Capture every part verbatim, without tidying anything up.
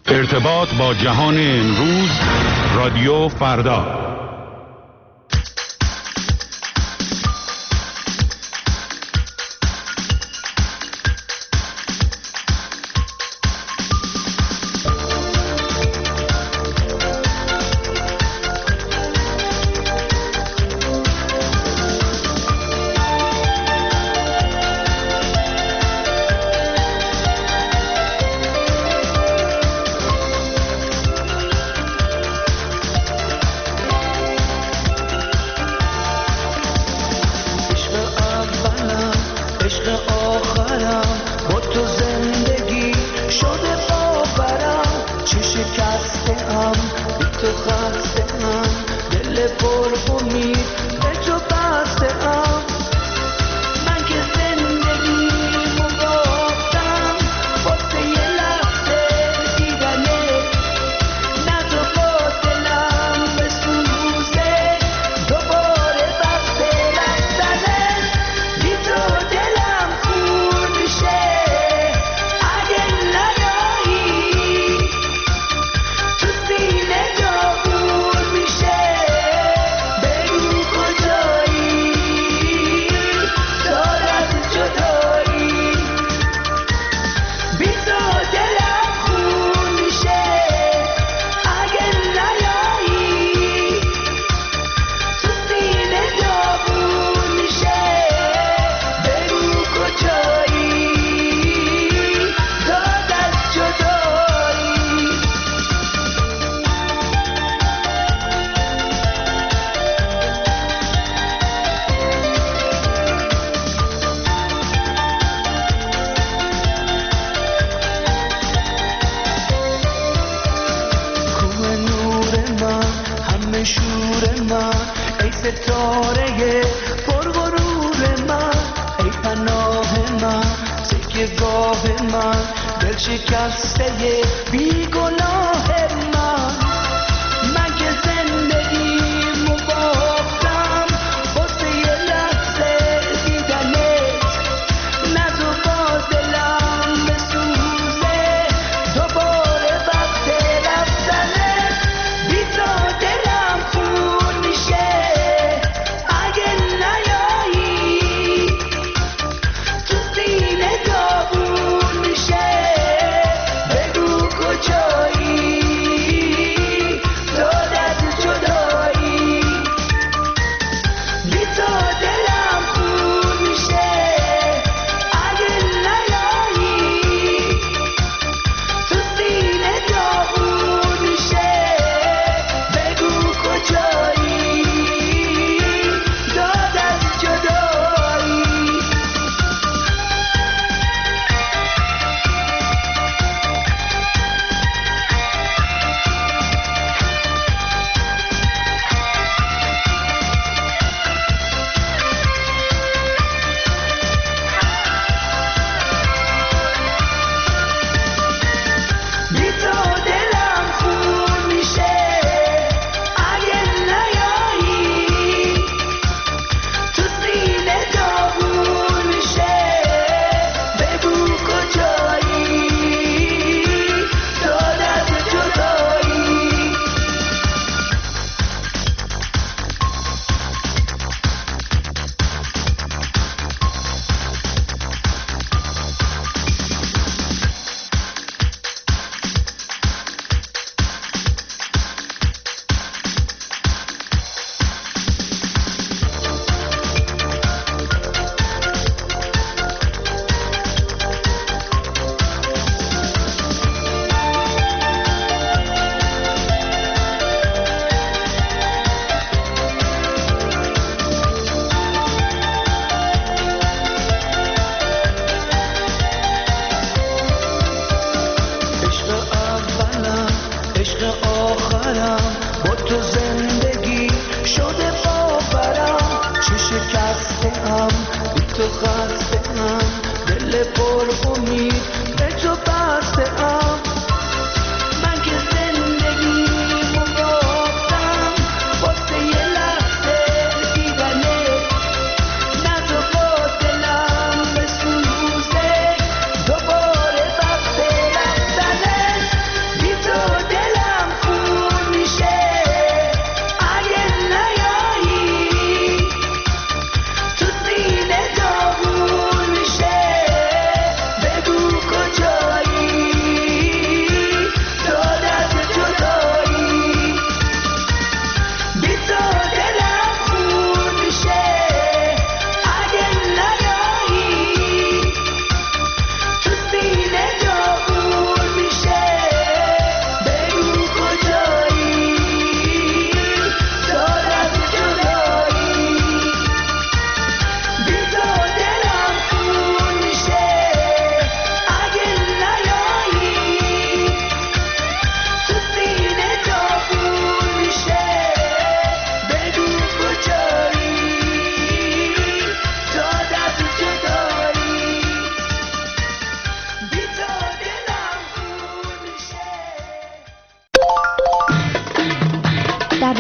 ارتباط با جهان امروز، رادیو فردا.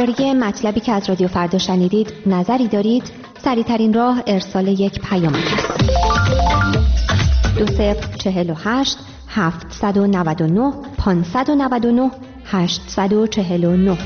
درباره مطلبی که از رادیو فردا شنیدید نظری دارید؟ سریع‌ترین راه ارسال یک پیام است. دو صفر چهل و هشت هفتصد و نود و نه پانصد و نود و نه هشتصد و چهل و نه.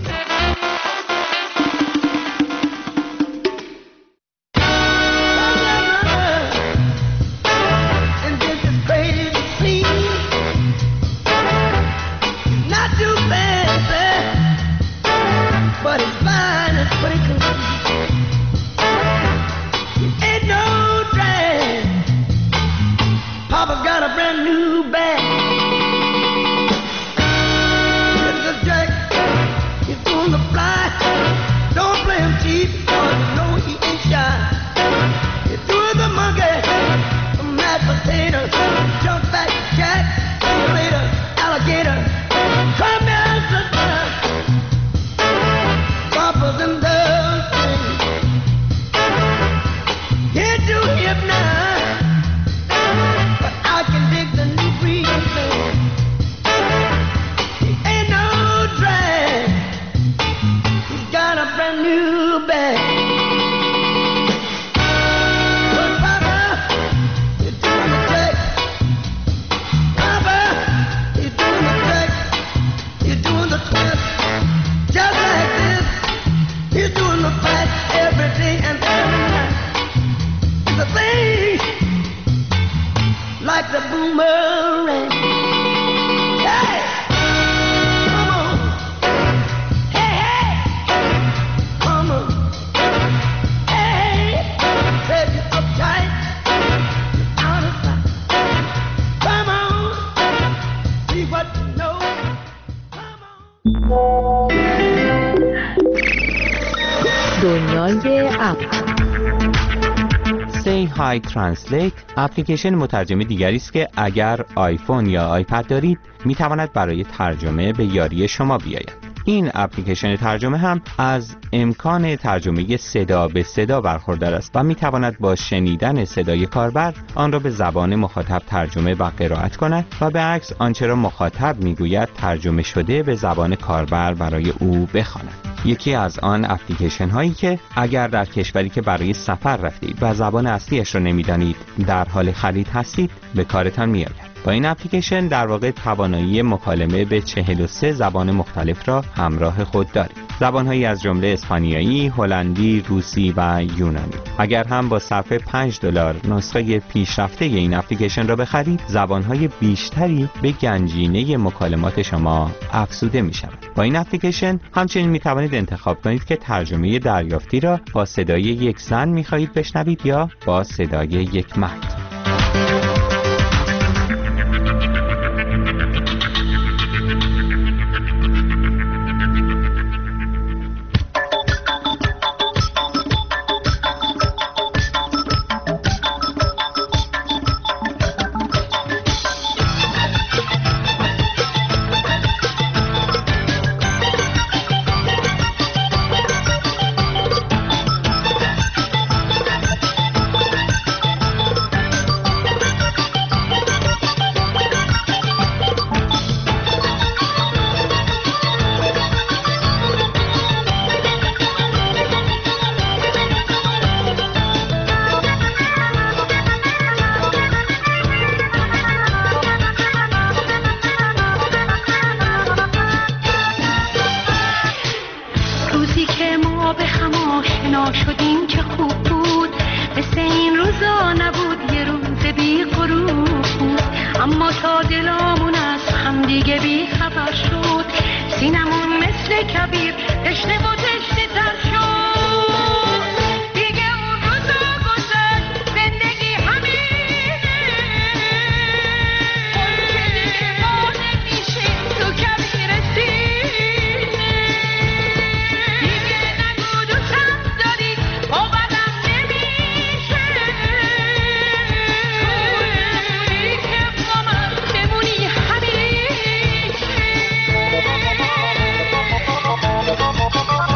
دنیای اپ Say Hi Translate اپلیکیشن مترجم دیگری است که اگر آیفون یا آیپد دارید میتواند برای ترجمه به یاری شما بیاید. این اپلیکیشن ترجمه هم از امکان ترجمه صدا به صدا برخوردار است و میتواند با شنیدن صدای کاربر آن را به زبان مخاطب ترجمه و قرائت کند و به عکس آنچه را مخاطب میگوید ترجمه شده به زبان کاربر برای او بخواند. یکی از آن اپلیکیشن هایی که اگر در کشوری که برای سفر رفتید و زبان اصلیش را نمیدانید در حال خرید هستید به کارتان میآید. با این اپلیکیشن در واقع توانایی مکالمه به چهل و سه زبان مختلف را همراه خود دارید. زبانهایی از جمله اسپانیایی، هلندی، روسی و یونانی. اگر هم با صرف پنج دلار نسخه پیشرفته این اپلیکیشن را بخرید، زبانهای بیشتری به گنجینه مکالمات شما افزوده می شود. با این اپلیکیشن همچنین می توانید انتخاب کنید که ترجمه دریافتی را با صدای یک زن می خواهید بشنوید یا با صدای یک مرد. Bye.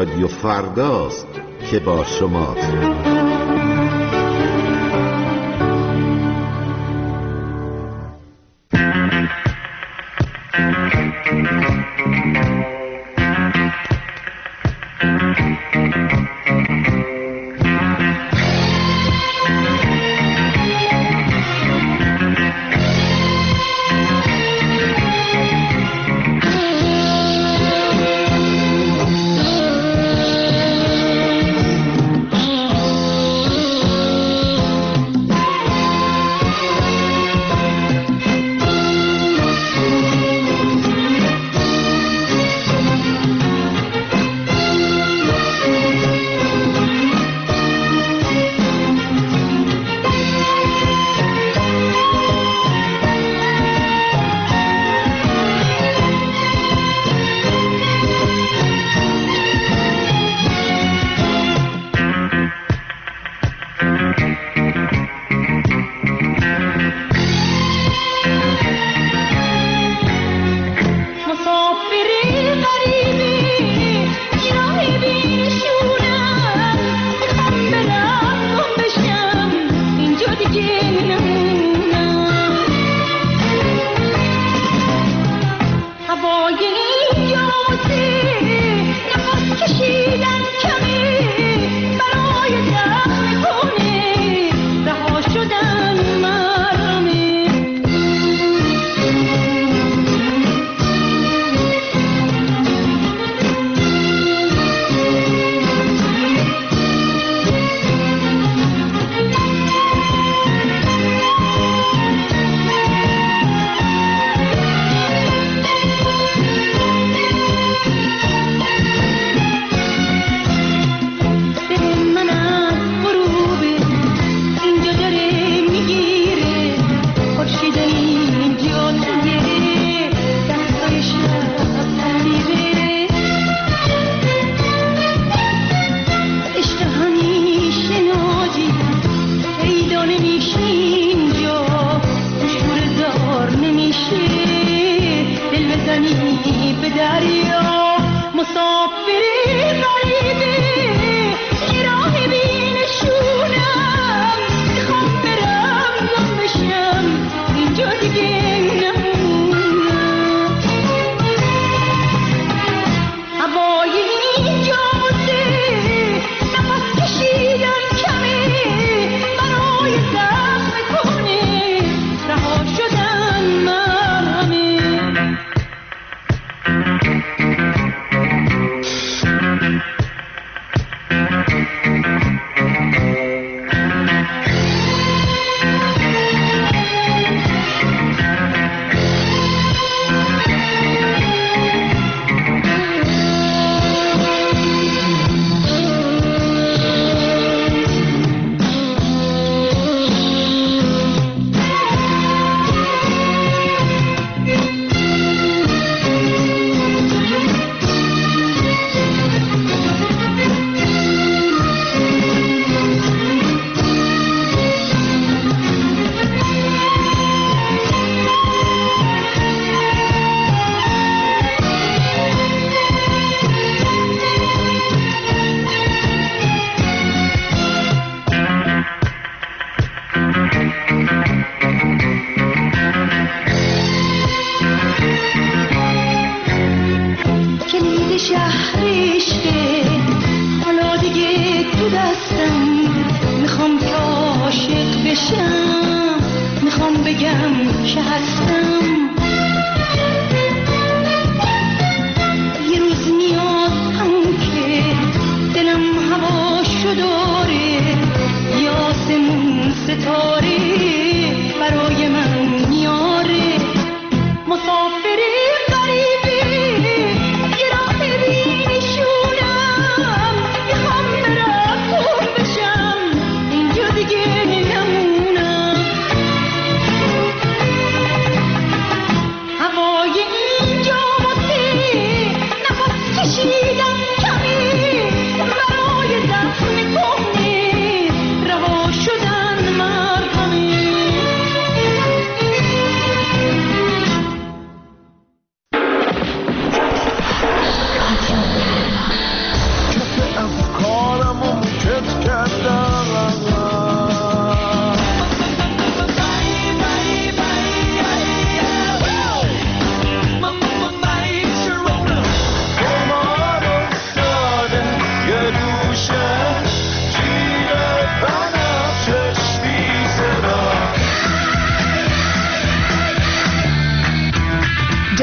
رادیو فرداست که با شماست.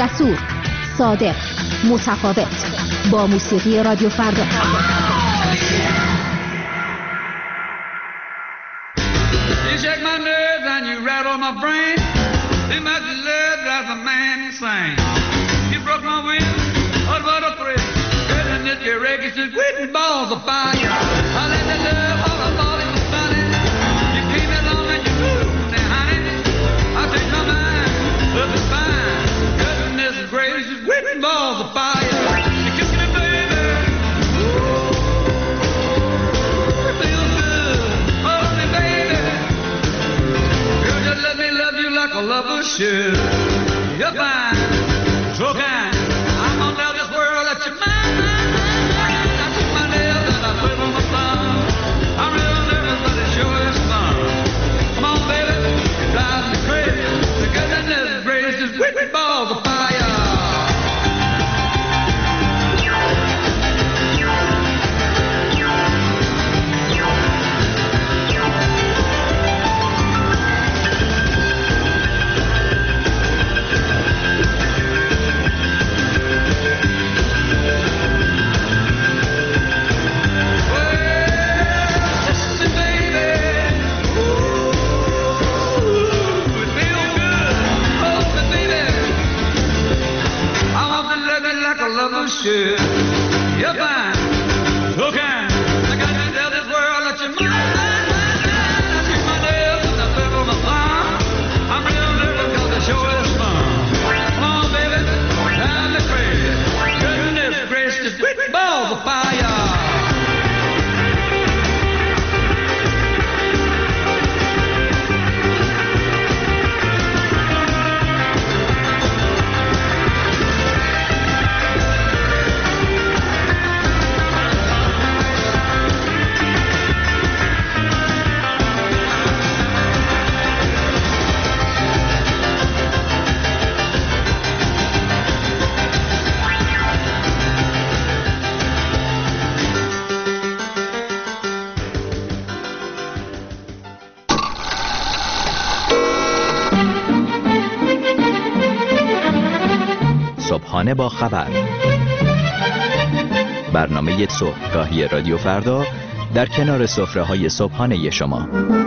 جسور، صادق، متفاوت، با موسیقی رادیو فردا. You shake my nerves and you rattle my brain. Too much love drives a man insane. You broke my will, what about a thrill? Goodness, your records is written balls of fire. I let the love all I thought it was funny. You came along and you moved and honey, I take my mind, but it's fine. Goodness gracious, written balls of fire. You kiss me, baby. Ooh, it feels good. Hold me, baby. Girl, just let me love you like a lover should. You're fine, so kind. I'm gonna love this world that you're mine, mine, mine, mine. I took my nails and I put on my thumb. I'm real nervous, but it sure is fun. Come on, baby, you drive me crazy. The goodness gracious, whipping balls of fire. Should. You're fine, so kind. I got to tell this world that you're mine, mine, mine, mine. I took my nails and I put on my thumb. I'm real nervous 'cause the show is fun. Come on, baby, drive me crazy. Goodness gracious, big balls of fire. صبحانه با خبر، برنامه صبحگاهی رادیو فردا در کنار سفره‌های صبحانه شما.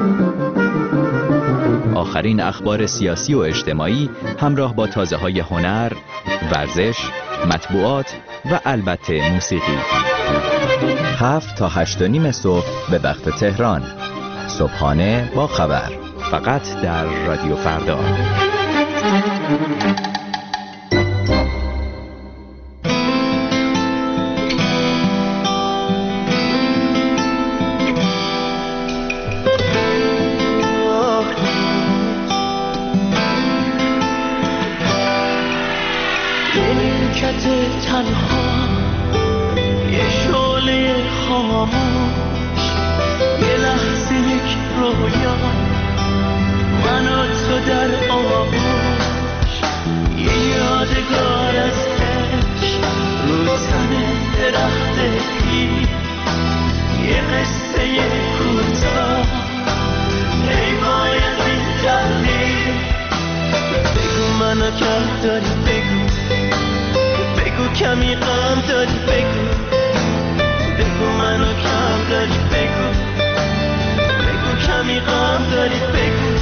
آخرین اخبار سیاسی و اجتماعی همراه با تازه‌های هنر، ورزش، مطبوعات و البته موسیقی. هفت تا هشت و نیم صبح به وقت تهران. صبحانه با خبر، فقط در رادیو فردا. تنها یه شعله خاموش، یه لحظه یک رویا، من و تو در آغوش، یه یادگار از عشق رو تن درخت پیر، یه قصه کوتاه پیمای از این تقدیر. بگو منو کم داری، بگو بگو کمی غم داری، بگو بگو منو کم داری، بگو بگو کمی غم داری، بگو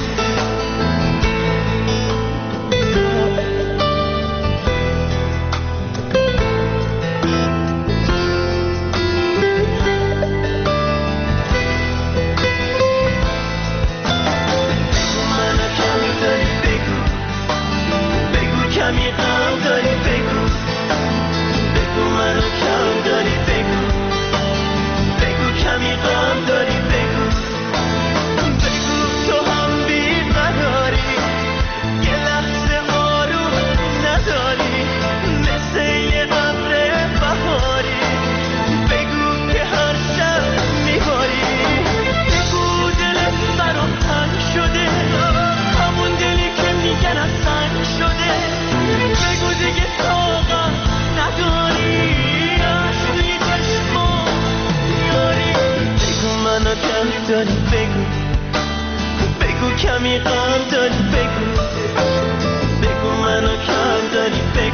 منو کم داری، بگو بگو کمی غم داری، بگو بگو منو کم داری، بگو بگو کمی غم داری، بگو بگو تو هم بی‌قراری، یه لحظه آروم نداری، مثل یه ابر بهاری، بگو که هر شب میباری، بگو دلت برام تنگ شده، همون دلی که میگن از سنگ شده، بگو دیگه طاقت نداری، اصلی چشما یاری، بگو منو کم داری، بگو بگو کمی غم داری، بگو بگو منو کم داری، بگو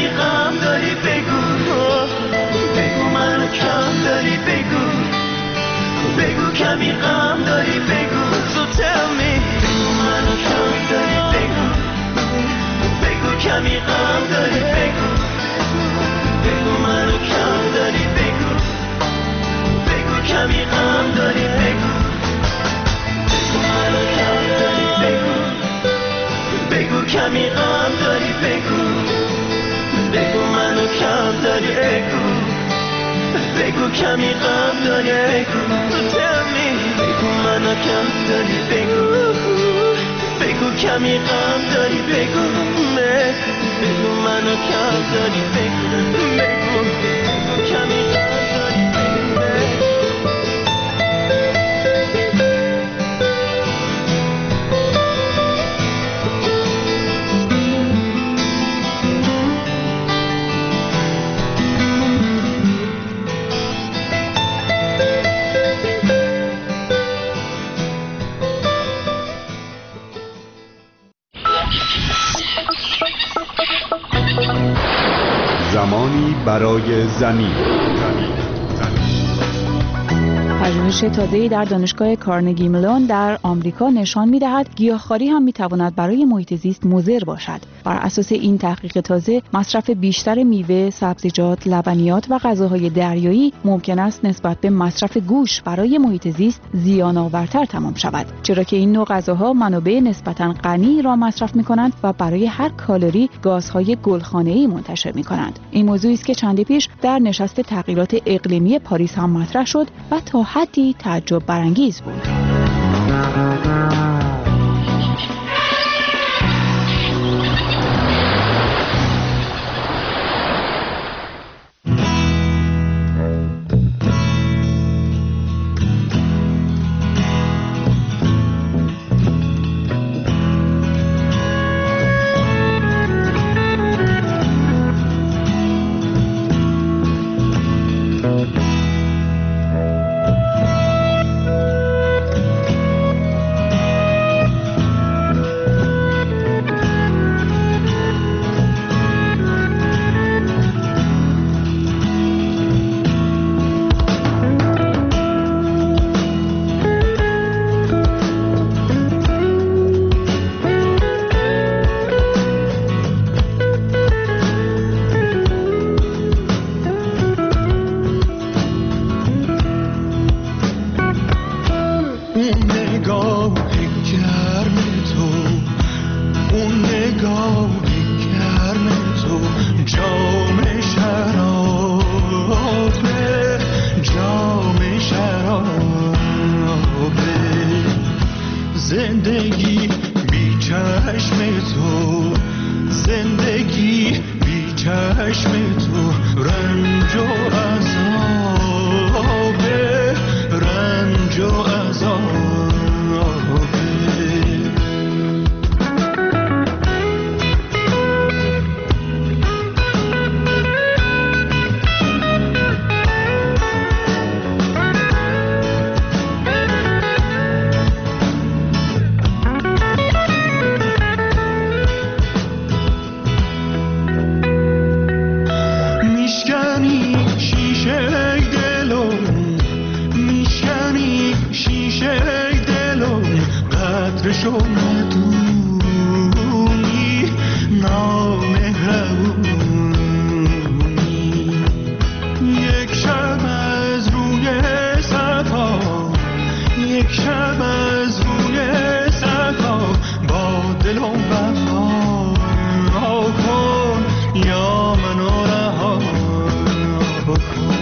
کمی غم داری بگو، بگو منو کم داری بگو، بگو کمی غم داری بگو. So tell me بگو منو کم داری بگو، بگو کمی غم داری بگو، بگو منو کم داری بگو، بگو کمی غم داری بگو، بگو منو کم داری بگو، بگو کمی غم داری بگو، بگو منو کم داری بگو، بگو کمی غم داری بگو. So tell me بگو منو کم داری بگو، بگو کمی غم داری بگو، بگو منو کم داری بگو، بگو بگو کمی غم داری بگو. زمانی برای زمین. پژوهش تازه‌ای در دانشگاه کارنگی ملون در آمریکا نشان می‌دهد گیاهخواری هم می‌تواند برای محیط زیست مضر باشد. بر اساس این تحقیق تازه، مصرف بیشتر میوه، سبزیجات، لبنیات و غذاهای دریایی ممکن است نسبت به مصرف گوشت برای محیط زیست زیان‌آورتر تمام شود، چرا که این نوع غذاها منابع نسبتاً غنی را مصرف می‌کنند و برای هر کالری گازهای گلخانه‌ای منتشر می‌کنند. این موضوعی است که چندی پیش در نشست تغییرات اقلیمی پاریس هم مطرح شد و تا حدی تعجب برانگیز بود. زندگی بی چشم تو، زندگی بی چشم تو، رنج و عذابه، رنج و عذابه. شو ندونی نامهربونی، یک شب از روی صفا، یک شب از روی صفا، با دل و وفا کن یا منو رها کن.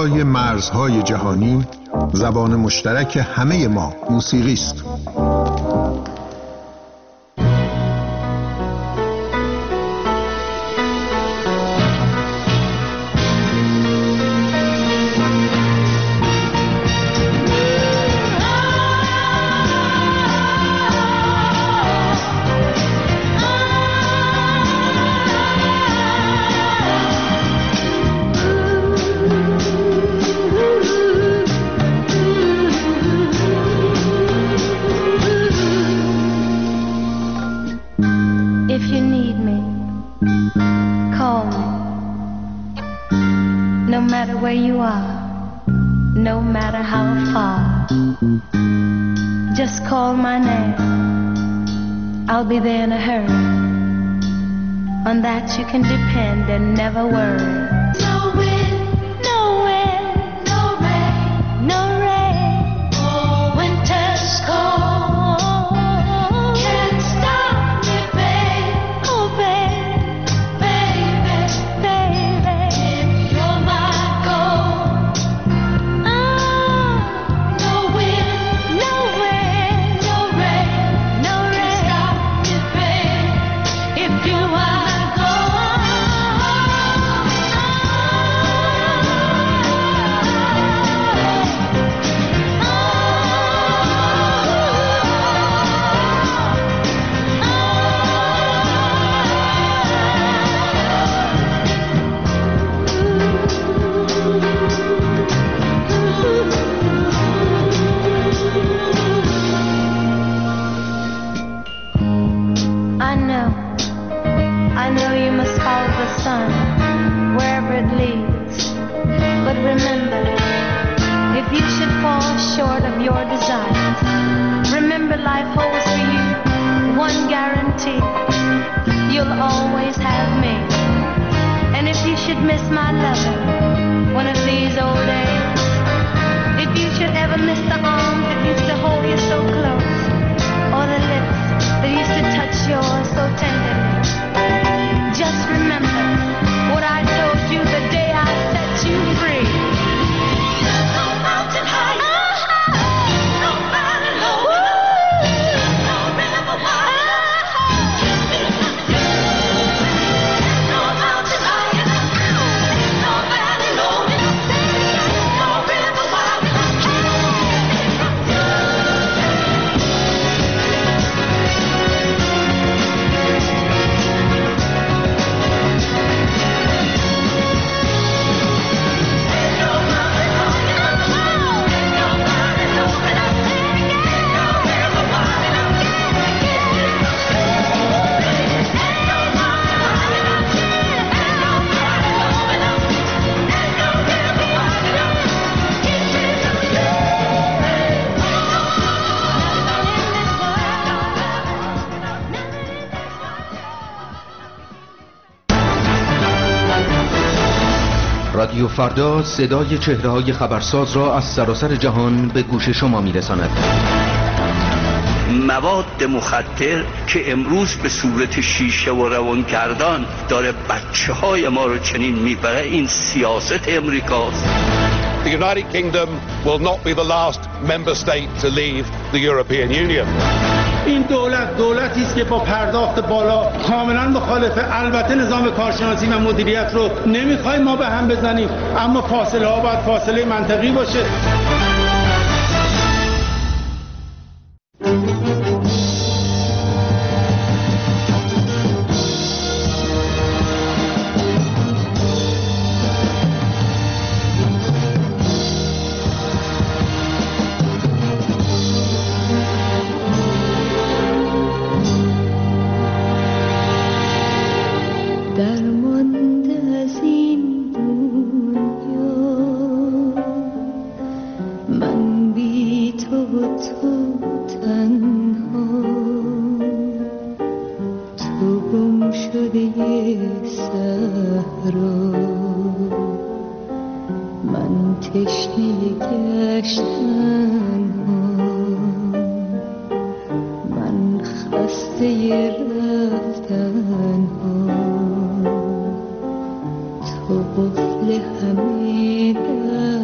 بالای مرزهای جهانی زبان مشترک همه ما موسیقی است. I'll be there in a hurry. On that you can depend and never worry. No wind, no wind, no rain, no rain. Oh, winter's cold. Can't stop me, babe. Oh, babe, baby, baby. If you're my gold. Oh, no wind, no wind, no rain, no rain. Stop me, babe. If you are gold. I know, I know you must follow the sun wherever it leads. But remember, if you should fall short of your desires, remember life holds for you one guarantee. You'll always have me. And if you should miss my loving one of these old days, if you should ever miss the arms that used to hold you so close, or the lips that used to touch yours so tenderly, just remember what I told you the day I set you free. There's no mountain high, no valley low, no river wide, no mountain high, no valley low, no river wide. رادیو فردا صدای چهره‌های خبرساز را از سراسر جهان به گوش شما می‌رساند. مواد مخدر که امروز به صورت شیشه و روانگردان داره بچه‌های ما رو چنین میبره، این سیاست امریکاست. The United Kingdom will not be the last member state to leave the European Union. این دولت دولتی است که با پرداخت بالا کاملا مخالفه. البته نظام کارشناسی و مدیریت رو نمیخوایم ما به هم بزنیم، اما فاصله ها باید فاصله منطقی باشه. تو قفل همه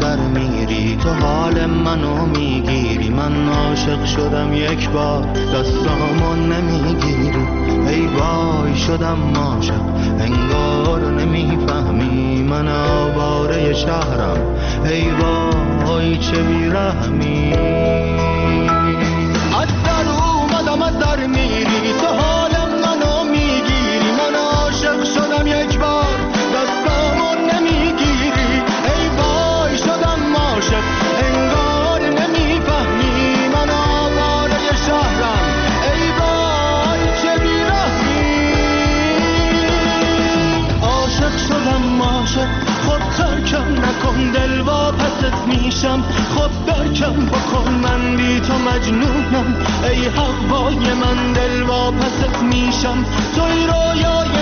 در میری، تو حال منو میگیری. من عاشق شدم یک بار، دستامو نمیگیری. ای وای شدم عاشق، انگار نمیفهمی. من آواره شهرم، ای وای چه بیرحمی. از در اومدم از در میری، تو حال منو میگیری. من عاشق شدم یک بار، دستامو نمیگیری. ای وای شدم عاشق، انگار نمیفهمی. من آواره شهرم، ای وای چه بیرحمی. عاشق شدم عاشق، خود ترکم نکن دل واپست میشم. خود درکم بکن من بی تو مجنونم. ای هوای من دل واپست میشم، توی رویای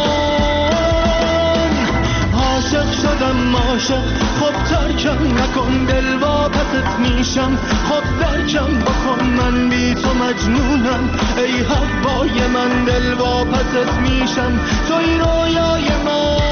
من. عاشق شدم عاشق، خود ترکم نکن دل واپست میشم. خود درکم بکن من بی تو مجنونم. ای هوای من دل واپست میشم، توی رویای من.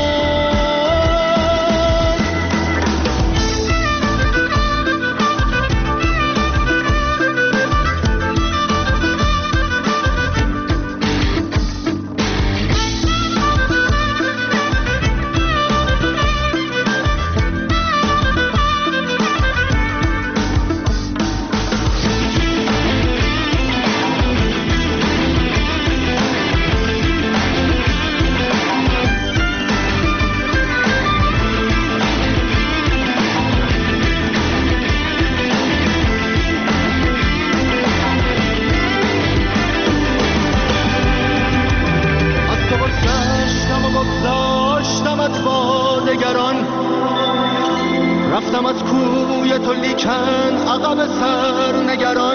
رفتم از کوی تو لیکن عقب سر نگران.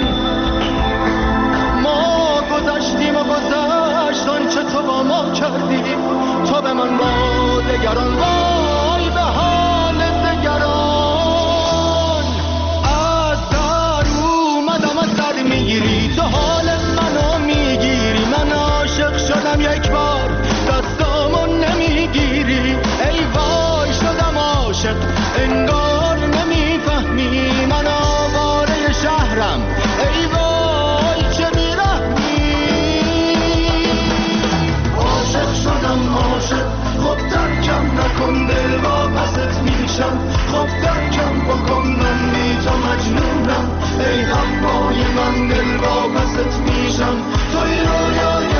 ما گذشتیم و گذشت آنچه تو با ما کردی. تو به من با دگران، وای به حال دگران. از در اومدم از در میگیری، تو حال منو میگیری. من عاشق شدم یک بار، دستامو نمیگیری. ای وای شدم عاشق، انگار نمیفهمی. من آواره شهرم، ای وای چه بیرحمی. عاشق شدم عاشق، خب درکم نکن دل واپست میشم. خب درکم بکن من بی تو مجنونم. ای هوای من دل واپست میشم، توی رویای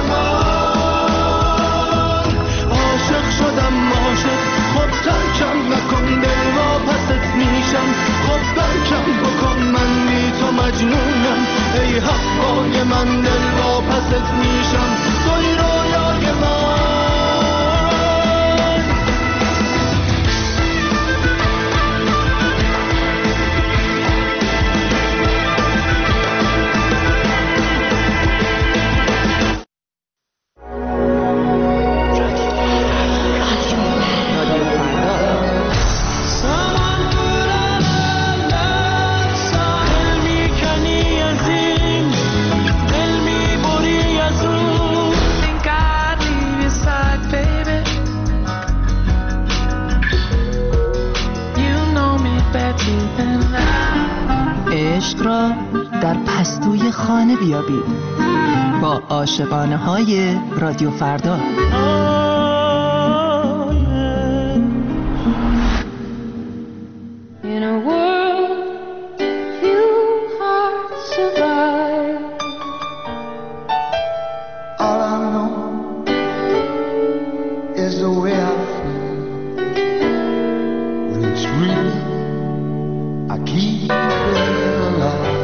من. عاشق شدم عاشق، خب درکم نکن دل واپست میشم. خب درکم بکن من بی تو مجنونم. ای هوای من دل واپست میشم، توی رویای من. عشق را در پستوی خانه بیابید با عاشقانه های رادیو فردا. In a world few hearts survive. All I know is the way I feel. When it's real, I keep it alive.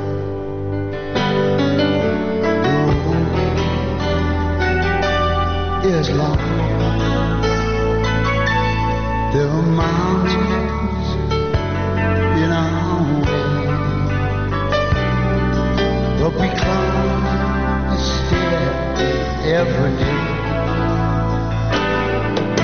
The road is long. There are mountains in our way, but we climb a stair every day.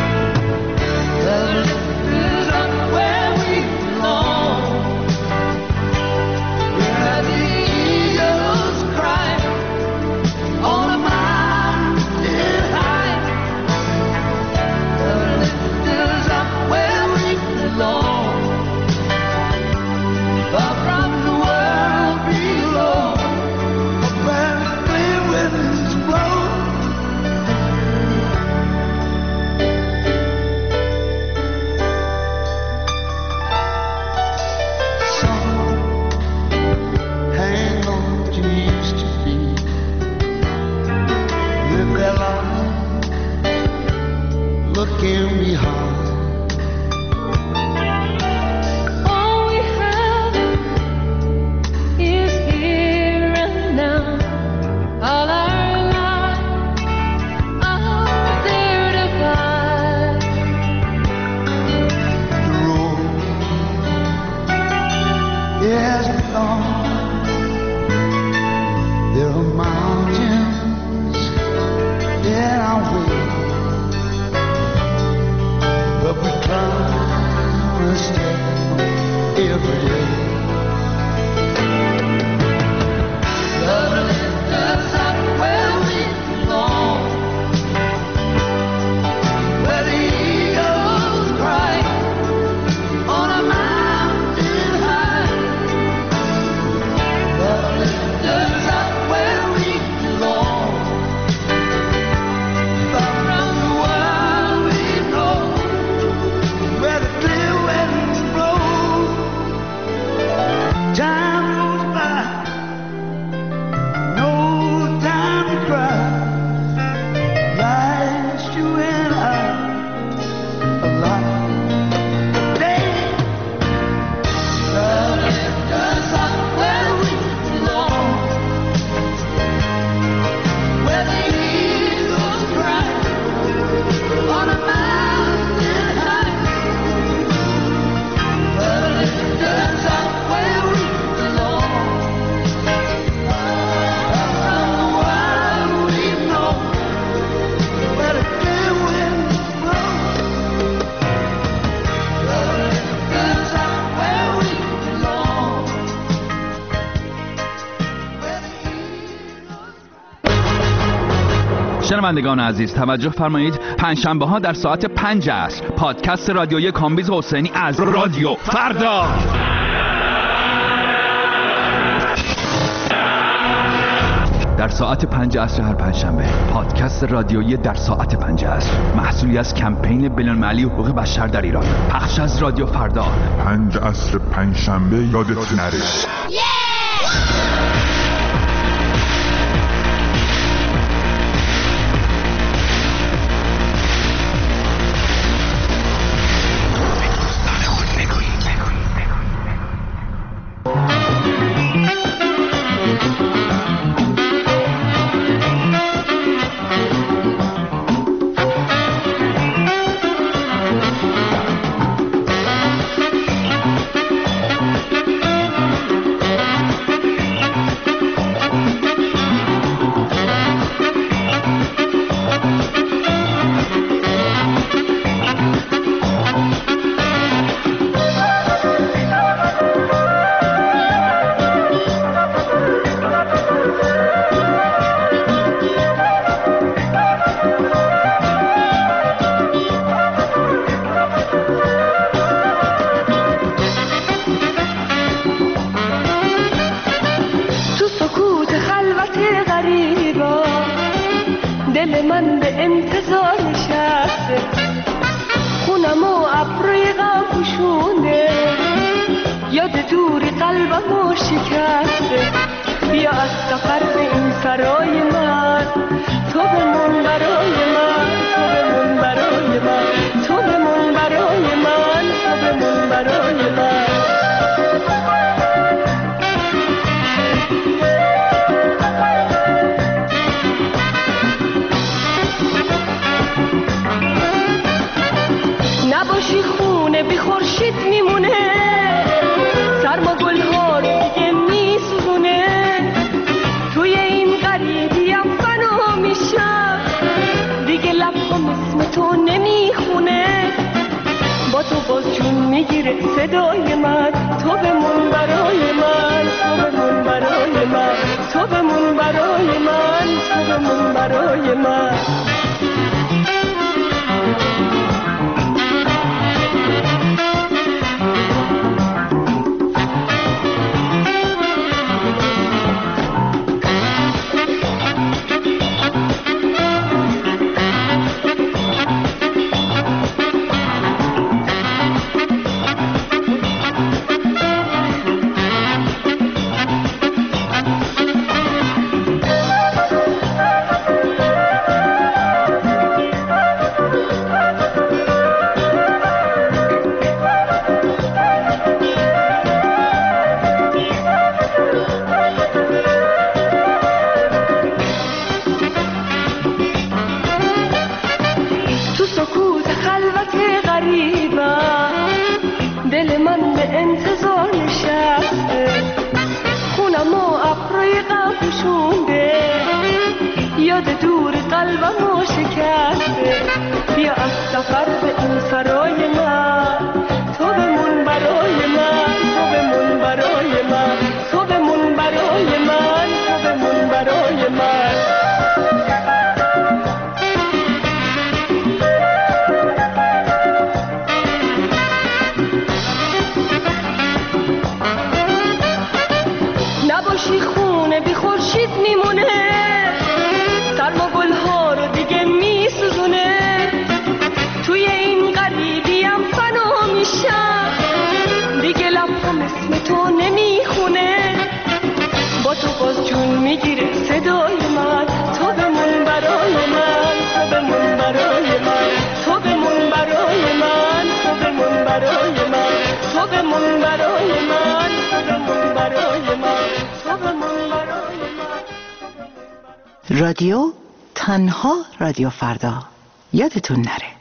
شنوندگان عزیز توجه فرمایید، پنجشنبه ها در ساعت پنج عصر پادکست رادیویی کامبیز حسینی از رادیو فردا. در ساعت پنج عصر هر پنجشنبه پادکست رادیویی در ساعت پنج عصر، محصولی از کمپین بین‌المللی حقوق بشر در ایران، پخش از رادیو فردا. پنج عصر پنجشنبه یادت نره. رادیو تنها رادیو فردا، یادتون نره.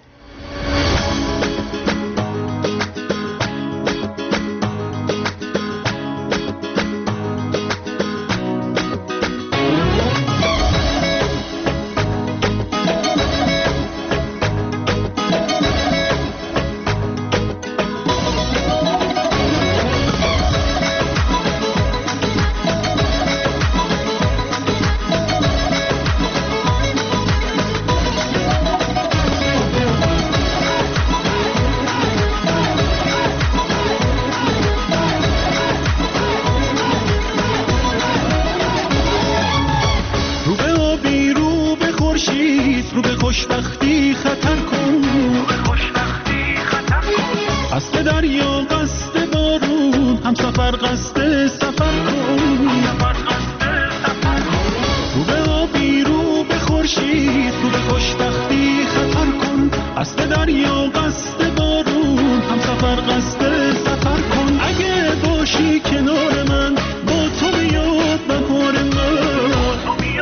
در قصد سفر کن. اگه باشی کنار من با تو میاد بهار من.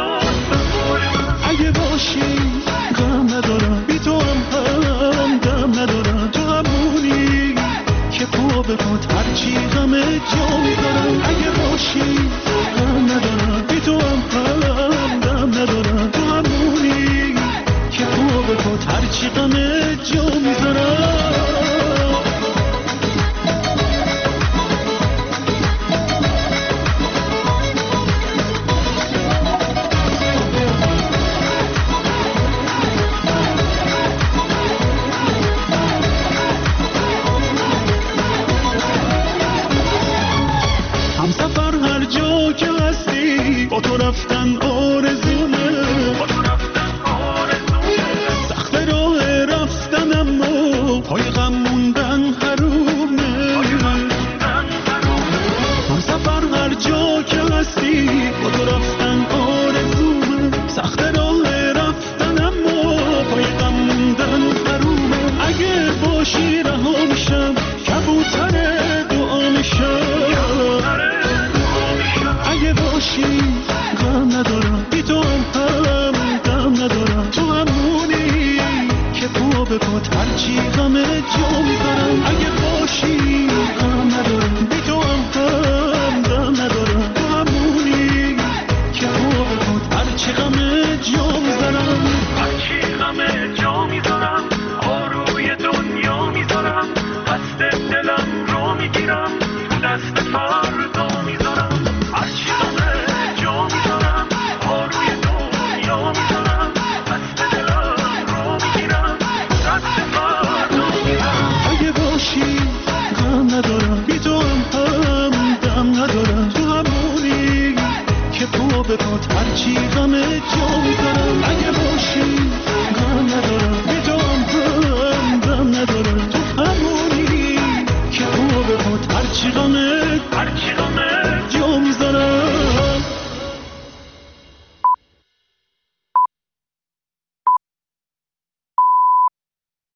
اگه باشی غم ندارم بی تو هم هم دم ندارم. تو همونی که پا به پات هرچی غم جا میذارم. اگه باشی غم ندارم بی تو هم هم دم ندارم. تو همونی که پا به پات هرچی غم جا میذارم. همسفر هر جا که هستی با تو رفتن آرزومه. سخت راه رفتن اما پای غم موندن حرومه. همسفر هر جا که هستی با تو رفتن آرزومه. سخت راه رفتن اما پای غم موندن حرومه. اگه باشی رها میشم کبوتر دعا میشم. اگه باشی غم ندارم بی تو هم هم دم ندارم. تو همونی که پا به پات هرچی غم جا میذارم. اگه باشی غم ندارم بی